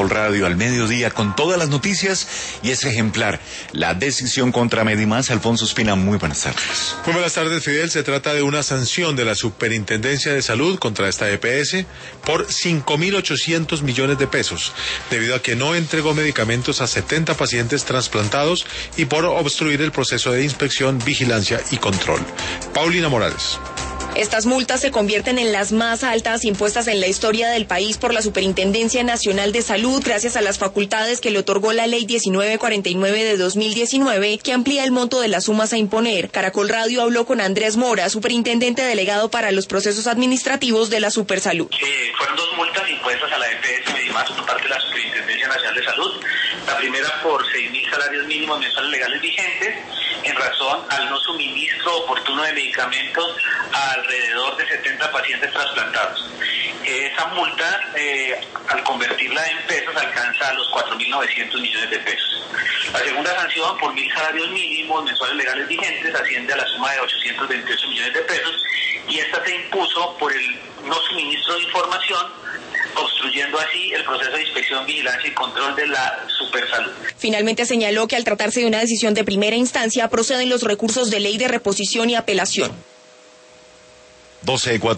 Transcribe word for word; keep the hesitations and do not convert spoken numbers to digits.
Radio al mediodía con todas las noticias y es ejemplar la decisión contra Medimás. Alfonso Espina, muy buenas tardes. Muy buenas tardes, Fidel. Se trata de una sanción de la Superintendencia de Salud contra esta E P S por cinco mil ochocientos millones de pesos, debido a que no entregó medicamentos a setenta pacientes trasplantados y por obstruir el proceso de inspección, vigilancia y control. Paulina Morales. Estas multas se convierten en las más altas impuestas en la historia del país por la Superintendencia Nacional de Salud, gracias a las facultades que le otorgó la Ley diecinueve cuarenta y nueve de dos mil diecinueve, que amplía el monto de las sumas a imponer. Caracol Radio habló con Andrés Mora, superintendente delegado para los procesos administrativos de la Supersalud. Eh, fueron dos multas impuestas a la E P S Medimás por parte de la Superintendencia Nacional de Salud. La primera por seis mil salarios mínimos mensuales legales vigentes, en razón al no suministro oportuno de medicamentos a alrededor de setenta pacientes trasplantados. Esa multa, eh, al convertirla en pesos, alcanza a los cuatro mil novecientos millones de pesos. La segunda sanción, por mil salarios mínimos mensuales legales vigentes, asciende a la suma de ochocientos veintiocho millones de pesos, y esta se impuso por el no suministro de información, obstruyendo así el proceso de inspección, vigilancia y control de la Supersalud. Finalmente señaló que al tratarse de una decisión de primera instancia, proceden los recursos de ley de reposición y apelación. doce y cuatro